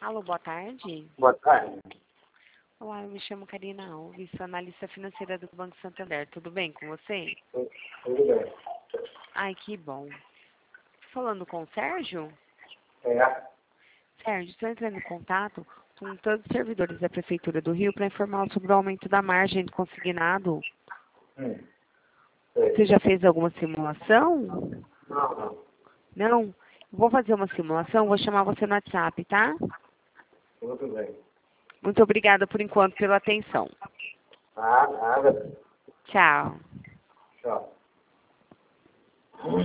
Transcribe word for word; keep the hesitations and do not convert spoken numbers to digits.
Alô, boa tarde. Boa tarde. Olá, eu me chamo Karina Alves, sou analista financeira do Banco Santander. Tudo bem com você? Tudo bem. Ai, que bom. Falando com o Sérgio? É. Sérgio, estou entrando em contato com todos os servidores da Prefeitura do Rio para informá-los sobre o aumento da margem do consignado. Hum. Você já fez alguma simulação? Não, não. Não? Vou fazer uma simulação, vou chamar você no WhatsApp, tá? Tudo bem. Muito obrigada por enquanto pela atenção. Ah, nada. Tchau. Tchau.